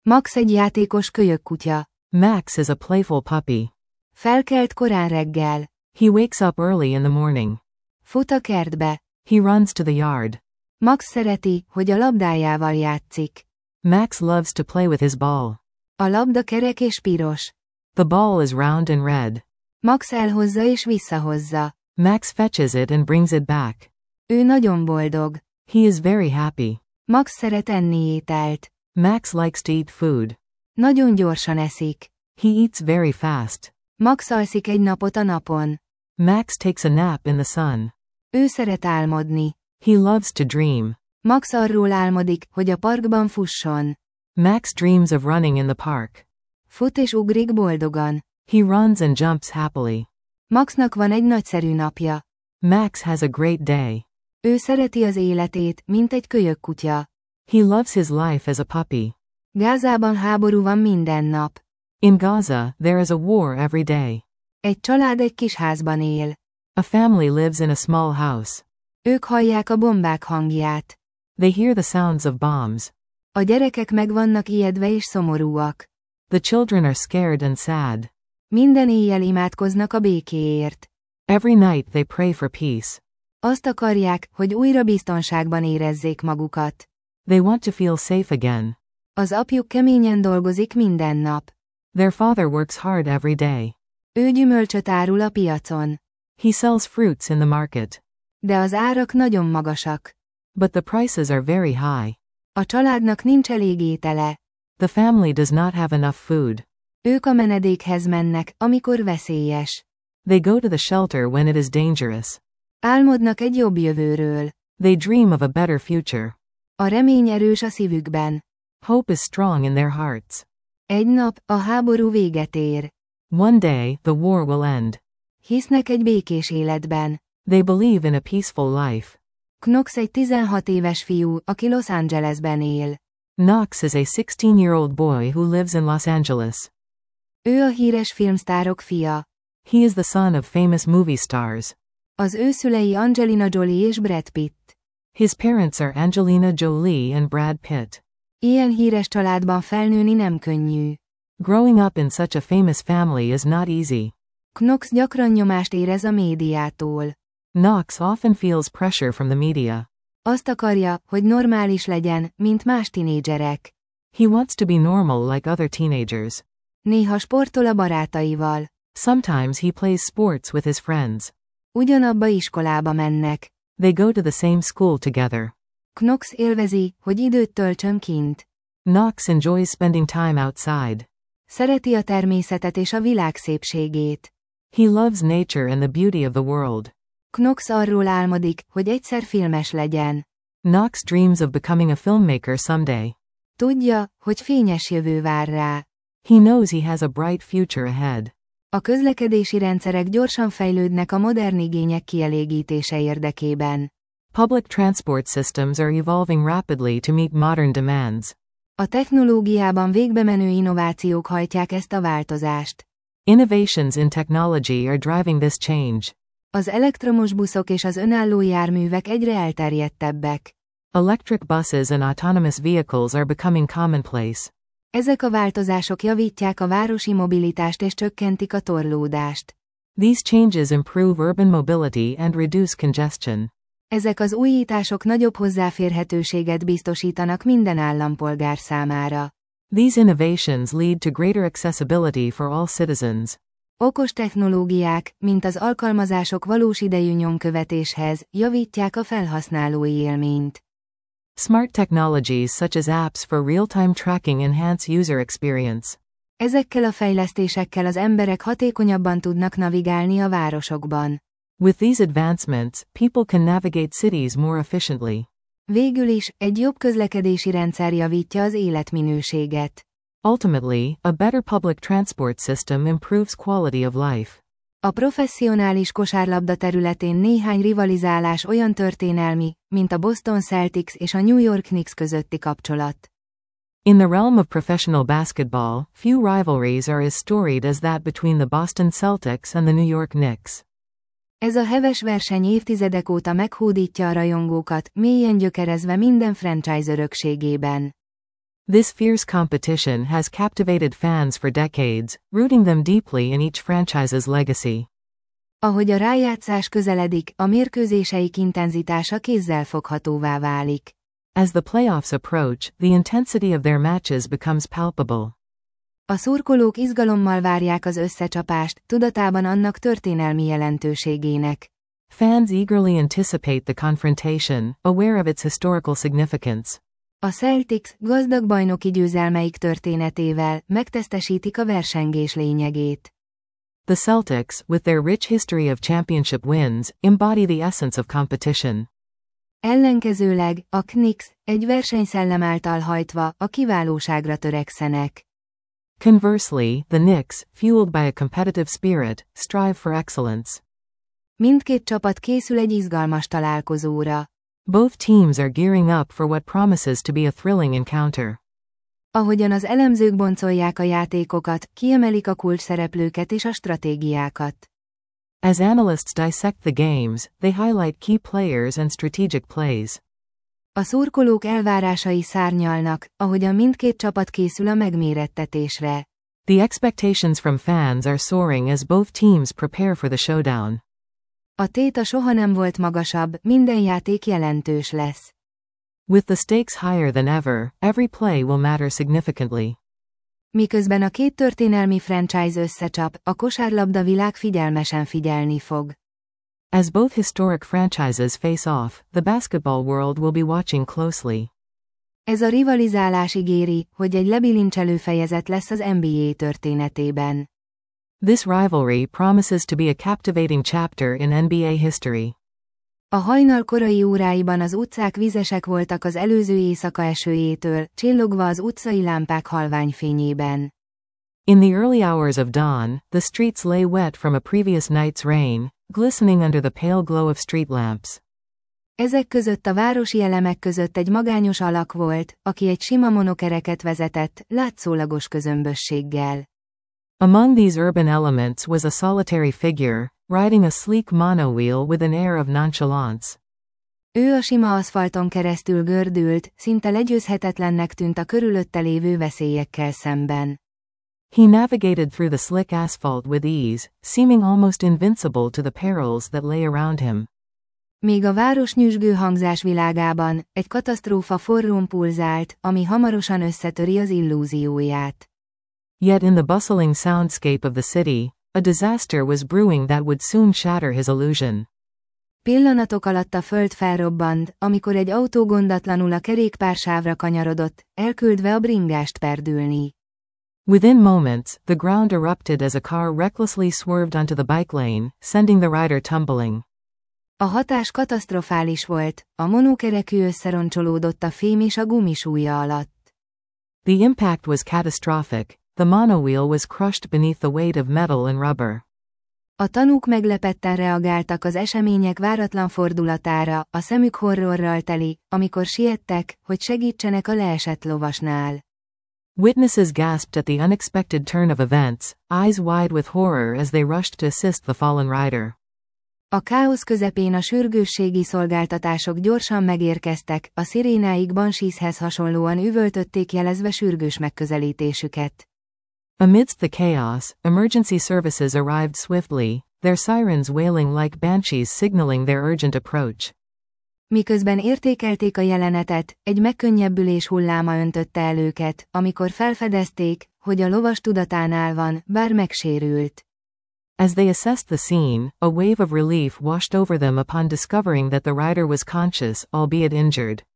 Max egy játékos kölyökkutya. Max is a playful puppy. Felkelt korán reggel. He wakes up early in the morning. Fut a kertbe. He runs to the yard. Max szereti, hogy a labdájával játszik. Max loves to play with his ball. A labda kerek és piros. The ball is round and red. Max elhozza és visszahozza. Max fetches it and brings it back. Ő nagyon boldog. He is very happy. Max szeret enni ételt. Max likes to eat food. Nagyon gyorsan eszik. He eats very fast. Max alszik egy napot a napon. Max takes a nap in the sun. Ő szeret álmodni. He loves to dream. Max arról álmodik, hogy a parkban fusson. Max dreams of running in the park. Fut és ugrik boldogan. He runs and jumps happily. Maxnak van egy nagyszerű napja. Max has a great day. Ő szereti az életét, mint egy kölyökkutya. He loves his life as a puppy. Gázában háború van minden nap. In Gaza, there is a war every day. Egy család egy kis házban él. A family lives in a small house. Ők hallják a bombák hangját. They hear the sounds of bombs. A gyerekek meg vannak ijedve és szomorúak. The children are scared and sad. Minden éjjel imádkoznak a békéért. Every night they pray for peace. Azt akarják, hogy újra biztonságban érezzék magukat. They want to feel safe again. Az apjuk keményen dolgozik minden nap. Their father works hard every day. Ő gyümölcsöt árul a piacon. He sells fruits in the market. De az árak nagyon magasak. But the prices are very high. A családnak nincs elég étele. The family does not have enough food. Ők a menedékhez mennek, amikor veszélyes. They go to the shelter when it is dangerous. Álmodnak egy jobb jövőről. They dream of a better future. A remény erős a szívükben. Hope is strong in their hearts. Egy nap, a háború véget ér. One day, the war will end. Hisznek egy békés életben. They believe in a peaceful life. Knox egy 16 éves fiú, aki Los Angelesben él. Knox is a 16-year-old boy who lives in Los Angeles. Ő a híres filmsztárok fia. He is the son of famous movie stars. Az ő szülei Angelina Jolie és Brad Pitt. His parents are Angelina Jolie and Brad Pitt. Ilyen híres családban felnőni nem könnyű. Growing up in such a famous family is not easy. Knox gyakran nyomást érez a médiától. Knox often feels pressure from the media. Azt akarja, hogy normális legyen, mint más tinédzserek. He wants to be normal like other teenagers. Néha sportol a barátaival. Sometimes he plays sports with his friends. Ugyanabba iskolába mennek. They go to the same school together. Knox élvezi, hogy időt töltsön kint. Knox enjoys spending time outside. Szereti a természetet és a világ szépségét. He loves nature and the beauty of the world. Knox arról álmodik, hogy egyszer filmes legyen. Knox dreams of becoming a filmmaker someday. Tudja, hogy fényes jövő vár rá. He knows he has a bright future ahead. A közlekedési rendszerek gyorsan fejlődnek a modern igények kielégítése érdekében. Public transport systems are evolving rapidly to meet modern demands. A technológiában végbemenő innovációk hajtják ezt a változást. Innovations in technology are driving this change. Az elektromos buszok és az önálló járművek egyre elterjedtebbek. Electric buses and autonomous vehicles are becoming commonplace. Ezek a változások javítják a városi mobilitást és csökkentik a torlódást. These changes improve urban mobility and reduce congestion. Ezek az újítások nagyobb hozzáférhetőséget biztosítanak minden állampolgár számára. These innovations lead to greater accessibility for all citizens. Okos technológiák, mint az alkalmazások valós idejű nyomkövetéshez, javítják a felhasználói élményt. Smart technologies such as apps for real-time tracking enhance user experience. Ezekkel a fejlesztésekkel az emberek hatékonyabban tudnak navigálni a városokban. With these advancements, people can navigate cities more efficiently. Végül is, egy jobb közlekedési rendszer javítja az életminőséget. Ultimately, a better public transport system improves quality of life. A professzionális kosárlabda területén néhány rivalizálás olyan történelmi, mint a Boston Celtics és a New York Knicks közötti kapcsolat. In the realm of professional basketball, few rivalries are as storied as that between the Boston Celtics and the New York Knicks. Ez a heves verseny évtizedek óta meghódítja a rajongókat, mélyen gyökerezve minden franchise örökségében. This fierce competition has captivated fans for decades, rooting them deeply in each franchise's legacy. Ahogy a rájátszás közeledik, a mérkőzéseik intenzitása kézzelfoghatóvá válik. As the playoffs approach, the intensity of their matches becomes palpable. A szurkolók izgalommal várják az összecsapást, tudatában annak történelmi jelentőségének. Fans eagerly anticipate the confrontation, aware of its historical significance. A Celtics gazdag bajnoki győzelmeik történetével megtestesítik a versengés lényegét. The Celtics, with their rich history of championship wins, embody the essence of competition. Ellenkezőleg, a Knicks, egy versenyszellem által hajtva, a kiválóságra törekszenek. Conversely, the Knicks, fueled by a competitive spirit, strive for excellence. Mindkét csapat készül egy izgalmas találkozóra. Both teams are gearing up for what promises to be a thrilling encounter. Ahogyan az elemzők boncolják a játékokat, kiemelik a kulcsszereplőket és a stratégiákat. As analysts dissect the games, they highlight key players and strategic plays. A szurkolók elvárásai szárnyalnak, ahogyan mindkét csapat készül a megmérettetésre. The expectations from fans are soaring as both teams prepare for the showdown. A téta soha nem volt magasabb, minden játék jelentős lesz. With the stakes higher than ever, every play will matter significantly. Miközben a két történelmi franchise összecsap, a kosárlabda világ figyelmesen figyelni fog. As both historic franchises face off, the basketball world will be watching closely. Ez a rivalizálás ígéri, hogy egy lebilincselő fejezet lesz az NBA történetében. This rivalry promises to be a captivating chapter in NBA history. A hajnal korai óráiban az utcák vizesek voltak az előző éjszaka esőjétől, csillogva az utcai lámpák halvány fényében. In the early hours of dawn, the streets lay wet from a previous night's rain, glistening under the pale glow of street lamps. Ezek között a városi elemek között egy magányos alak volt, aki egy sima monokereket vezetett, látszólagos közömbösséggel. Among these urban elements was a solitary figure, riding a sleek monowheel with an air of nonchalance. Ő a sima aszfalton keresztül gördült, szinte legyőzhetetlennek tűnt a körülötte lévő veszélyekkel szemben. He navigated through the slick asphalt with ease, seeming almost invincible to the perils that lay around him. Még a város nyüzsgő hangzás világában, egy katasztrófa forrón pulzált, ami hamarosan összetöri az illúzióját. Yet in the bustling soundscape of the city, a disaster was brewing that would soon shatter his illusion. Pillanatok alatt a föld felrobbant, amikor egy autó gondatlanul a kerékpársávra kanyarodott, elküldve a bringást perdülni. Within moments, the ground erupted as a car recklessly swerved onto the bike lane, sending the rider tumbling. A hatás katasztrofális volt, a monókerekű összeroncsolódott a fém és a gumisúlya alatt. The impact was catastrophic. The monowheel was crushed beneath the weight of metal and rubber. A tanúk meglepetten reagáltak az események váratlan fordulatára, a szemük horrorral teli, amikor siettek, hogy segítsenek a leesett lovasnál. Witnesses gasped at the unexpected turn of events, eyes wide with horror as they rushed to assist the fallen rider. A káosz közepén a sürgősségi szolgáltatások gyorsan megérkeztek, a szirénáik bansízhez hasonlóan üvöltötték jelezve sürgős megközelítésüket. Amidst the chaos, emergency services arrived swiftly, their sirens wailing like banshees signaling their urgent approach. Miközben értékelték a jelenetet, egy megkönnyebbülés hulláma öntötte el őket, amikor felfedezték, hogy a lovas tudatánál van, bár megsérült. As they assessed the scene, a wave of relief washed over them upon discovering that the rider was conscious, albeit injured.